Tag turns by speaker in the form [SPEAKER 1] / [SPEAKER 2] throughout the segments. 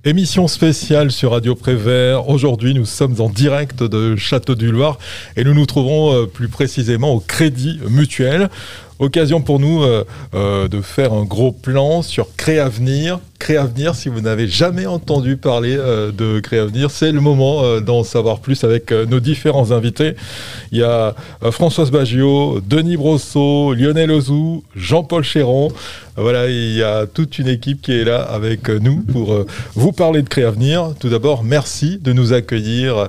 [SPEAKER 1] Émission spéciale sur Radio Prévert. Aujourd'hui, nous sommes en direct de Château-du-Loir et nous nous trouvons plus précisément au Crédit Mutuel. Occasion pour nous de faire un gros plan sur Créavenir. Créavenir, si vous n'avez jamais entendu parler de Créavenir, c'est le moment d'en savoir plus avec nos différents invités. Il y a Françoise Baggio, Denis Brosseau, Lionel Ozou, Jean-Paul Chéron. Voilà, il y a toute une équipe qui est là avec nous pour vous parler de Créavenir. Tout d'abord, merci de nous accueillir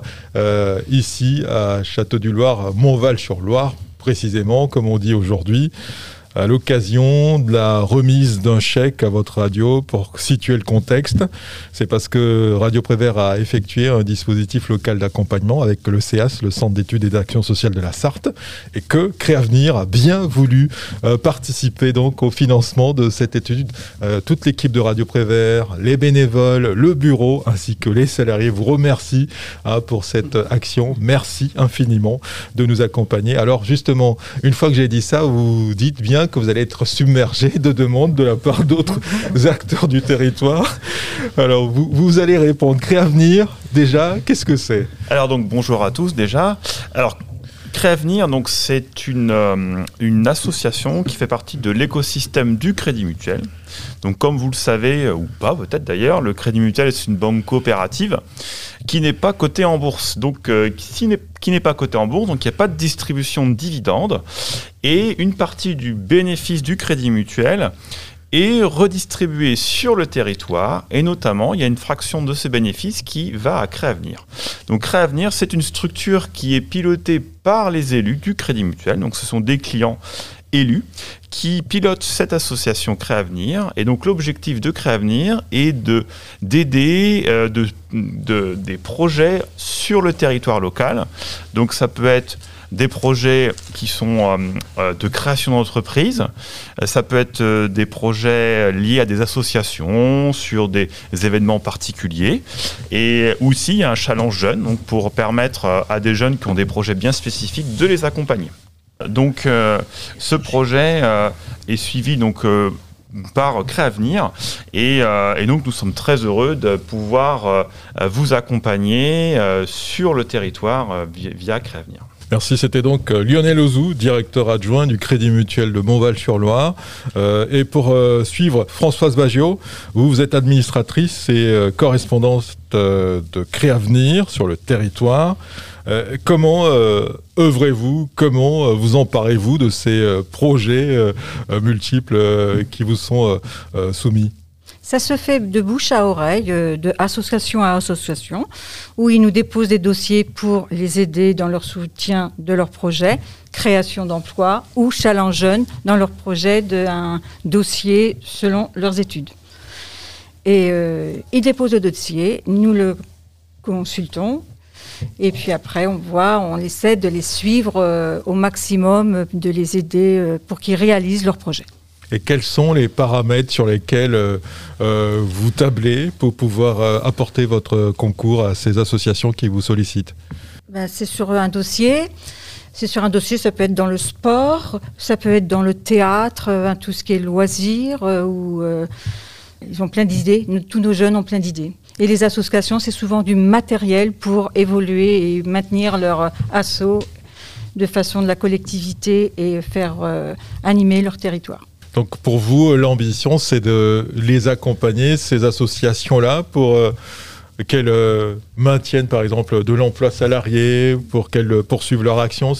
[SPEAKER 1] ici à Château-du-Loir, Montval-sur-Loire. Précisément, comme on dit aujourd'hui, à l'occasion de la remise d'un chèque à votre radio pour situer le contexte. C'est parce que Radio Prévert a effectué un dispositif local d'accompagnement avec le CEAS, le Centre d'études et d'action sociale de la Sarthe, et que Créavenir a bien voulu participer donc au financement de cette étude. Toute l'équipe de Radio Prévert, les bénévoles, le bureau, ainsi que les salariés vous remercient pour cette action. Merci infiniment de nous accompagner. Alors justement, une fois que j'ai dit ça, vous dites bien que vous allez être submergé de demandes de la part d'autres acteurs du territoire. Alors, vous allez répondre. Créavenir, déjà, qu'est-ce que c'est ?
[SPEAKER 2] Alors, donc, bonjour à tous, déjà. Alors, Créavenir, donc, c'est une association qui fait partie de l'écosystème du Crédit Mutuel. Donc, comme vous le savez, ou pas peut-être d'ailleurs, le Crédit Mutuel est une banque coopérative qui n'est pas cotée en bourse. Donc, qui n'est pas cotée en bourse, donc il n'y a pas de distribution de dividendes. Et une partie du bénéfice du Crédit Mutuel est redistribuée sur le territoire. Et notamment, il y a une fraction de ces bénéfices qui va à Créavenir. Donc, Créavenir, c'est une structure qui est pilotée par les élus du Crédit Mutuel. Donc, ce sont des clients élus qui pilotent cette association Créavenir. Et donc, l'objectif de Créavenir est d'aider des projets sur le territoire local. Donc, ça peut être des projets qui sont de création d'entreprises. Ça peut être des projets liés à des associations, sur des événements particuliers. Et aussi, il y a un challenge jeune, donc pour permettre à des jeunes qui ont des projets bien spécifiques de les accompagner. Donc, ce projet est suivi donc, par Créavenir et donc nous sommes très heureux de pouvoir vous accompagner sur le territoire via Créavenir.
[SPEAKER 1] Merci, c'était donc Lionel Ozou, directeur adjoint du Crédit Mutuel de Montval-sur-Loire. Et pour suivre Françoise Baggio, vous êtes administratrice et correspondante de Créavenir sur le territoire. Comment œuvrez-vous, comment vous emparez-vous de ces projets multiples qui vous sont soumis ?
[SPEAKER 3] Ça se fait de bouche à oreille, de association à association, où ils nous déposent des dossiers pour les aider dans leur soutien de leur projet, création d'emplois ou challenge jeune dans leur projet d'un dossier selon leurs études. Et ils déposent le dossier, nous le consultons, et puis après on essaie de les suivre au maximum, de les aider pour qu'ils réalisent leur projet.
[SPEAKER 1] Et quels sont les paramètres sur lesquels vous tablez pour pouvoir apporter votre concours à ces associations qui vous sollicitent ?
[SPEAKER 3] C'est sur un dossier. Ça peut être dans le sport, ça peut être dans le théâtre, tout ce qui est loisirs, où ils ont plein d'idées. Tous nos jeunes ont plein d'idées. Et les associations, c'est souvent du matériel pour évoluer et maintenir leur assaut de façon de la collectivité et faire animer leur territoire.
[SPEAKER 1] Donc pour vous, l'ambition, c'est de les accompagner, ces associations-là, pour qu'elles maintiennent par exemple de l'emploi salarié, pour qu'elles poursuivent leur action.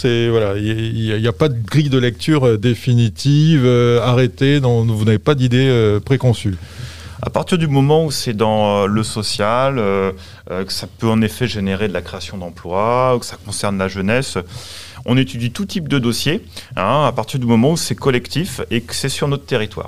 [SPEAKER 1] Il n'y a pas de grille de lecture définitive, arrêtée, dont vous n'avez pas d'idée préconçue.
[SPEAKER 2] À partir du moment où c'est dans le social, que ça peut en effet générer de la création d'emplois, que ça concerne la jeunesse, on étudie tout type de dossier, à partir du moment où c'est collectif et que c'est sur notre territoire.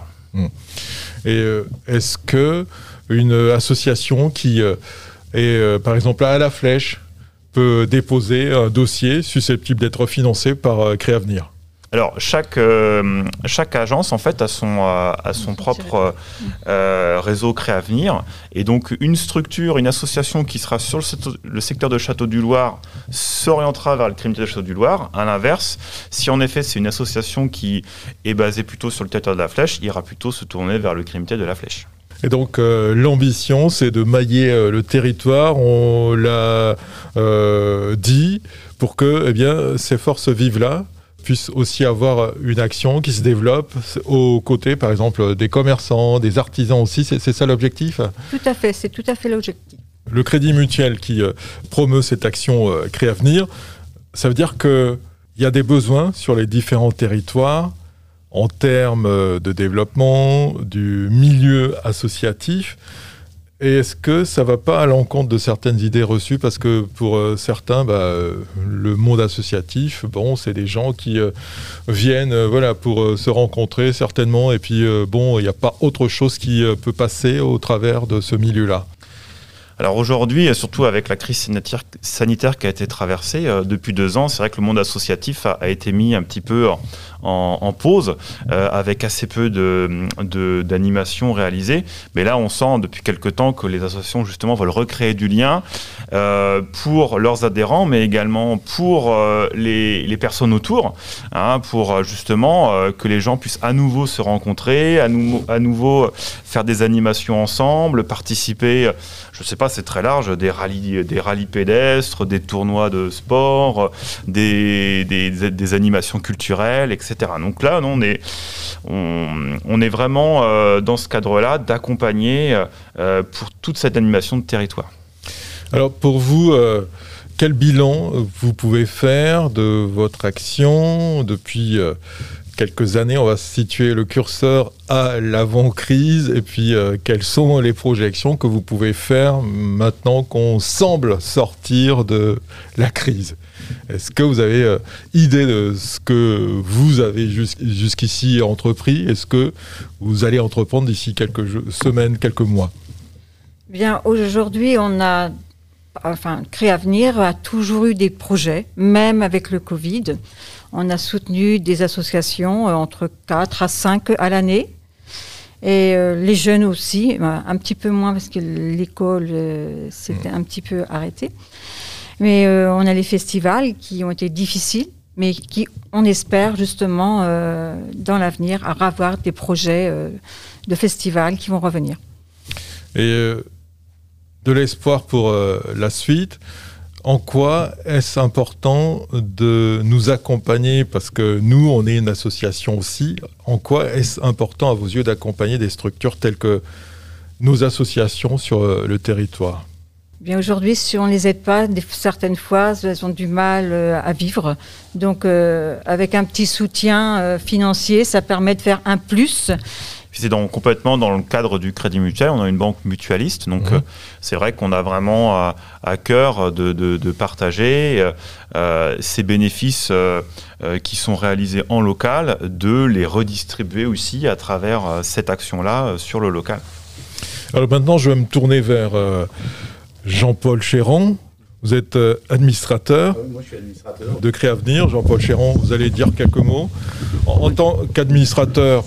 [SPEAKER 1] Et est-ce qu'une association qui est par exemple à La Flèche peut déposer un dossier susceptible d'être financé par Créavenir ?
[SPEAKER 2] Alors, chaque agence, en fait, a son propre réseau Créavenir. Et donc, une association qui sera sur le secteur de Château-du-Loir s'orientera vers le Crédit Mutuel de Château-du-Loir. À l'inverse, si en effet, c'est une association qui est basée plutôt sur le territoire de La Flèche, il ira plutôt se tourner vers le Crédit Mutuel de La Flèche.
[SPEAKER 1] Et donc l'ambition, c'est de mailler le territoire, on l'a dit, pour que ces forces vives-là puissent aussi avoir une action qui se développe aux côtés, par exemple, des commerçants, des artisans aussi. C'est ça l'objectif ?
[SPEAKER 3] Tout à fait, c'est tout à fait l'objectif.
[SPEAKER 1] Le Crédit Mutuel qui promeut cette action Créavenir, ça veut dire qu'il y a des besoins sur les différents territoires en termes de développement du milieu associatif. Et est-ce que ça ne va pas à l'encontre de certaines idées reçues ? Parce que pour certains, le monde associatif, c'est des gens qui viennent pour se rencontrer certainement. Et puis, il n'y a pas autre chose qui peut passer au travers de ce milieu-là.
[SPEAKER 2] Alors aujourd'hui, surtout avec la crise sanitaire qui a été traversée depuis 2 ans, c'est vrai que le monde associatif a été mis un petit peu en pause, avec assez peu d'animations réalisées. Mais là, on sent depuis quelque temps que les associations justement veulent recréer du lien pour leurs adhérents, mais également pour les personnes autour, pour justement que les gens puissent à nouveau se rencontrer, à nouveau faire des animations ensemble, participer, je ne sais pas, c'est très large, des rallyes pédestres, des tournois de sport, des animations culturelles, etc. Donc là, on est vraiment dans ce cadre-là d'accompagner pour toute cette animation de territoire.
[SPEAKER 1] Alors pour vous, quel bilan vous pouvez faire de votre action depuis quelques années? On va situer le curseur à l'avant-crise et puis quelles sont les projections que vous pouvez faire maintenant qu'on semble sortir de la crise? Est-ce que vous avez idée de ce que vous avez jusqu'ici entrepris et ce que vous allez entreprendre d'ici quelques semaines, quelques mois?
[SPEAKER 3] Bien, aujourd'hui, Créavenir a toujours eu des projets, même avec le Covid. On a soutenu des associations entre 4 à 5 à l'année. Et les jeunes aussi, un petit peu moins parce que l'école s'était un petit peu arrêtée. Mais on a les festivals qui ont été difficiles, mais qui, on espère justement, dans l'avenir, avoir des projets de festivals qui vont revenir.
[SPEAKER 1] Et de l'espoir pour la suite. En quoi est-ce important de nous accompagner? Parce que nous, on est une association aussi. En quoi est-ce important à vos yeux d'accompagner des structures telles que nos associations sur le territoire?
[SPEAKER 3] Bien, aujourd'hui, si on ne les aide pas, certaines fois, elles ont du mal à vivre. Donc, avec un petit soutien financier, ça permet de faire un plus.
[SPEAKER 2] C'est complètement dans le cadre du Crédit Mutuel. On a une banque mutualiste, donc c'est vrai qu'on a vraiment à cœur de partager ces bénéfices qui sont réalisés en local, de les redistribuer aussi à travers cette action-là sur le local.
[SPEAKER 1] Alors maintenant, je vais me tourner vers Jean-Paul Chéron. Vous êtes administrateur,
[SPEAKER 4] moi, je suis administrateur
[SPEAKER 1] de Créavenir. Jean-Paul Chéron, vous allez dire quelques mots. En tant qu'administrateur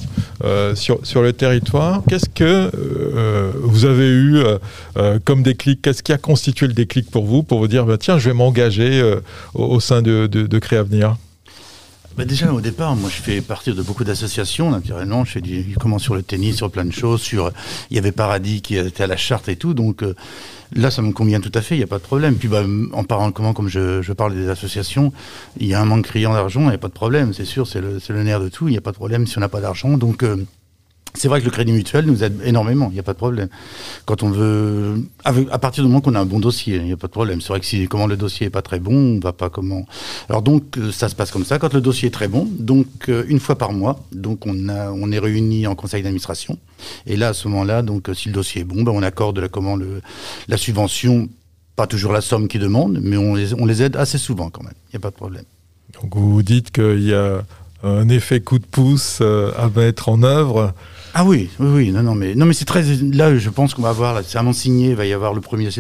[SPEAKER 1] sur le territoire, qu'est-ce que vous avez eu comme déclic? Qu'est-ce qui a constitué le déclic pour vous dire tiens, je vais m'engager au sein de Créavenir?
[SPEAKER 4] Déjà, au départ, moi, je fais partie de beaucoup d'associations, naturellement. Je commence sur le tennis, sur plein de choses. Il y avait Paradis qui était à la charte et tout. Donc là, ça me convient tout à fait, il n'y a pas de problème. Puis en parlant comme je parle des associations, il y a un manque criant d'argent, il n'y a pas de problème. C'est sûr, c'est le nerf de tout. Il n'y a pas de problème si on n'a pas d'argent. Donc c'est vrai que le Crédit Mutuel nous aide énormément, il n'y a pas de problème. Quand on veut, à partir du moment qu'on a un bon dossier, il n'y a pas de problème. C'est vrai que si le dossier n'est pas très bon, on ne va pas comment. Alors donc ça se passe comme ça. Quand le dossier est très bon, donc une fois par mois, donc on est réunis en conseil d'administration. Et là à ce moment-là, donc si le dossier est bon, on accorde la subvention, pas toujours la somme qu'ils demandent, mais on les aide assez souvent quand même. Il n'y a pas de problème.
[SPEAKER 1] Donc vous dites qu'il y a un effet coup de pouce à mettre en œuvre.
[SPEAKER 4] Ah oui, non, mais c'est très. Là, je pense qu'on va avoir, là, c'est vraiment signé, il va y avoir le premier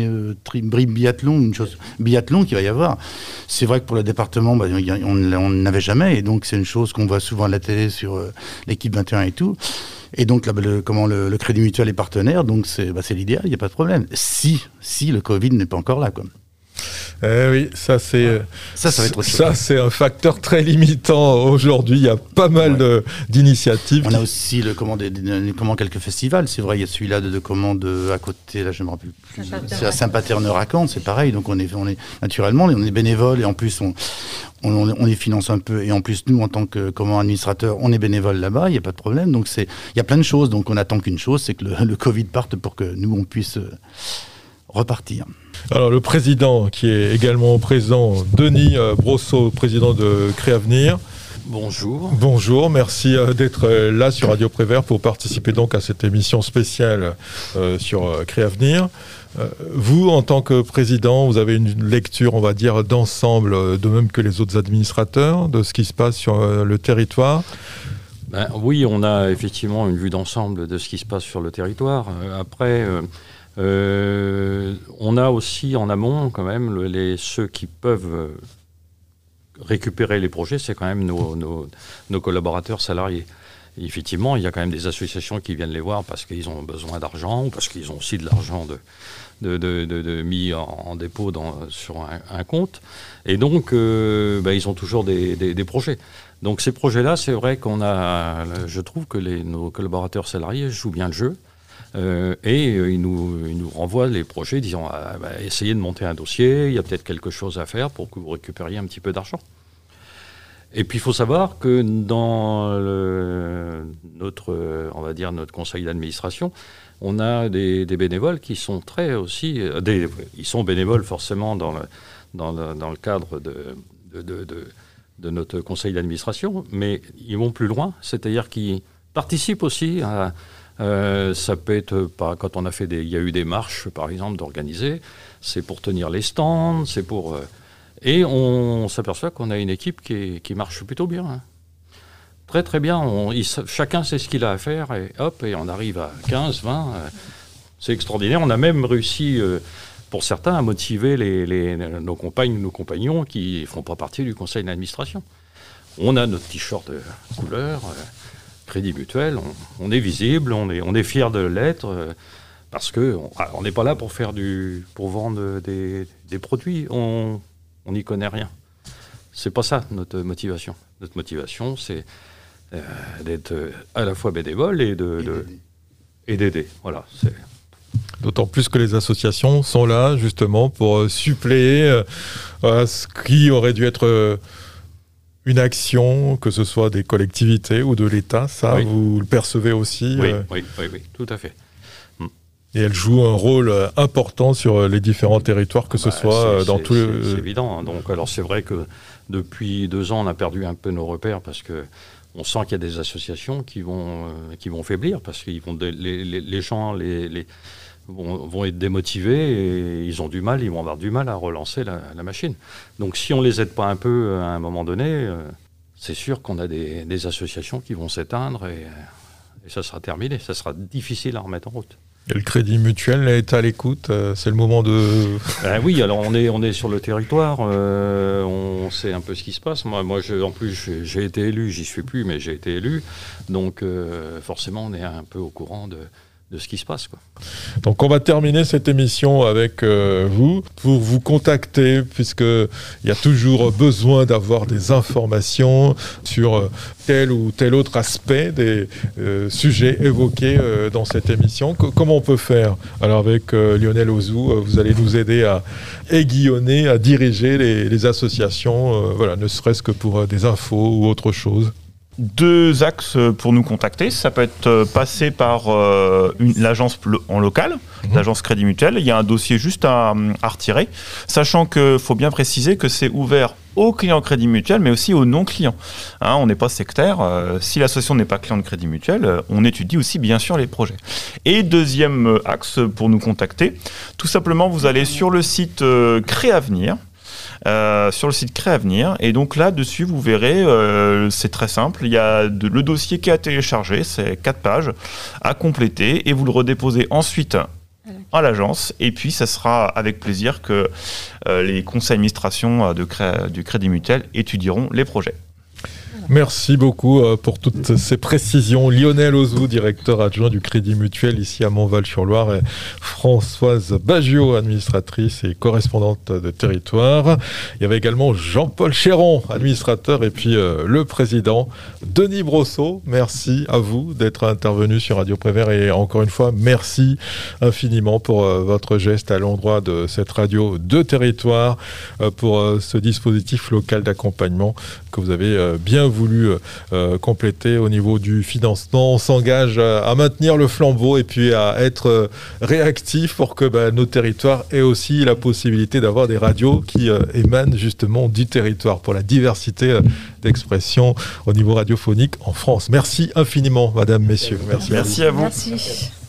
[SPEAKER 4] biathlon qui va y avoir. C'est vrai que pour le département, on n'avait jamais, et donc c'est une chose qu'on voit souvent à la télé sur l'équipe 21 et tout. Et donc, là, le Crédit Mutuel est partenaire, donc c'est l'idéal, il n'y a pas de problème. Si le Covid n'est pas encore là, quoi.
[SPEAKER 1] Oui, ça c'est
[SPEAKER 4] ça va être autre chose.
[SPEAKER 1] Ça c'est un facteur très limitant aujourd'hui. Il y a pas mal d'initiatives.
[SPEAKER 4] On a aussi quelques festivals. C'est vrai, il y a celui-là à côté. Là, je me rappelle plus. C'est à Saint-Paterne-Racan. C'est pareil. Donc on est naturellement, on est bénévole et en plus on les finance un peu. Et en plus nous, en tant que administrateur, on est bénévole là-bas. Il n'y a pas de problème. Donc il y a plein de choses. Donc on attend qu'une chose, c'est que le Covid parte pour que nous on puisse repartir.
[SPEAKER 1] Alors le président qui est également présent, Denis Brosseau, président de Créavenir.
[SPEAKER 5] Bonjour.
[SPEAKER 1] Bonjour, merci d'être là sur Radio Prévert pour participer donc à cette émission spéciale sur Créavenir. Vous, en tant que président, vous avez une lecture, on va dire, d'ensemble, de même que les autres administrateurs, de ce qui se passe sur le territoire.
[SPEAKER 5] Oui, on a effectivement une vue d'ensemble de ce qui se passe sur le territoire. Après, on a aussi en amont quand même ceux qui peuvent récupérer les projets, c'est quand même nos collaborateurs salariés. Et effectivement, il y a quand même des associations qui viennent les voir parce qu'ils ont besoin d'argent ou parce qu'ils ont aussi de l'argent mis en dépôt sur un compte. Et donc, ils ont toujours des projets. Donc ces projets-là, c'est vrai je trouve que nos collaborateurs salariés jouent bien le jeu. Et ils nous renvoient les projets disant essayez de monter un dossier, il y a peut-être quelque chose à faire pour que vous récupériez un petit peu d'argent. Et puis il faut savoir que dans notre conseil d'administration, on a des bénévoles qui sont ils sont bénévoles forcément dans le cadre de notre conseil d'administration, mais ils vont plus loin, c'est-à-dire qu'ils participent aussi à... ça peut être quand il y a eu des marches par exemple d'organiser, c'est pour tenir les stands, c'est pour et on s'aperçoit qu'on a une équipe qui marche plutôt bien, hein. Très très bien, chacun sait ce qu'il a à faire et hop, et on arrive à 15, 20, c'est extraordinaire. On a même réussi pour certains à motiver nos compagnes, nos compagnons qui ne font pas partie du conseil d'administration. On a notre t-shirt de couleur Crédit Mutuel, on est visible, on est fiers de l'être, parce qu'on n'est pas là pour vendre des produits, on n'y connaît rien. C'est pas ça notre motivation. Notre motivation, c'est d'être à la fois bénévole et d'aider. Voilà.
[SPEAKER 1] D'autant plus que les associations sont là justement pour suppléer ce qui aurait dû être une action, que ce soit des collectivités ou de l'État, ça, oui. Vous le percevez aussi
[SPEAKER 5] Oui, tout à fait.
[SPEAKER 1] Et elle joue un rôle important sur les différents territoires, que ce soit dans tous les...
[SPEAKER 5] C'est évident. Donc, alors, c'est vrai que depuis 2 ans, on a perdu un peu nos repères parce qu'on sent qu'il y a des associations qui vont faiblir parce que les gens vont être démotivés et ils vont avoir du mal à relancer la machine. Donc si on les aide pas un peu à un moment donné, c'est sûr qu'on a des associations qui vont s'éteindre et ça sera terminé. Ça sera difficile à remettre en route.
[SPEAKER 1] Et le Crédit Mutuel est à l'écoute, c'est le moment de...
[SPEAKER 5] Oui, alors on est sur le territoire, on sait un peu ce qui se passe. Moi en plus, j'ai été élu, j'y suis plus, mais j'ai été élu. Donc forcément, on est un peu au courant de ce qui se passe, quoi.
[SPEAKER 1] Donc on va terminer cette émission avec vous, pour vous contacter, puisqu'il y a toujours besoin d'avoir des informations sur tel ou tel autre aspect des sujets évoqués dans cette émission. Comment on peut faire? Alors avec Lionel Ozou, vous allez nous aider à aiguillonner, à diriger les associations, ne serait-ce que pour des infos ou autre chose.
[SPEAKER 2] 2 axes pour nous contacter. Ça peut être passé par l'agence en local, l'agence Crédit Mutuel. Il y a un dossier juste à retirer, sachant qu'il faut bien préciser que c'est ouvert aux clients Crédit Mutuel, mais aussi aux non-clients. On n'est pas sectaire. Si l'association n'est pas client de Crédit Mutuel, on étudie aussi bien sûr les projets. Et 2e axe pour nous contacter, tout simplement, vous allez sur le site Créavenir. Sur le site Créavenir, et donc là-dessus vous verrez, c'est très simple, il y a le dossier qui est à télécharger, c'est 4 pages à compléter et vous le redéposez ensuite à l'agence, et puis ça sera avec plaisir que les conseils d'administration du Crédit Mutuel étudieront les projets.
[SPEAKER 1] Merci beaucoup pour toutes ces précisions. Lionel Ozou, directeur adjoint du Crédit Mutuel ici à Montval-sur-Loire, et Françoise Baggio, administratrice et correspondante de territoire. Il y avait également Jean-Paul Chéron, administrateur, et puis le président Denis Brosseau. Merci à vous d'être intervenu sur Radio Prévert, et encore une fois, merci infiniment pour votre geste à l'endroit de cette radio de territoire, pour ce dispositif local d'accompagnement que vous avez bien voulu compléter au niveau du financement. On s'engage à maintenir le flambeau et puis à être réactif pour que nos territoires aient aussi la possibilité d'avoir des radios qui émanent justement du territoire pour la diversité d'expression au niveau radiophonique en France. Merci infiniment, madame, messieurs.
[SPEAKER 2] Merci à vous.
[SPEAKER 3] Merci.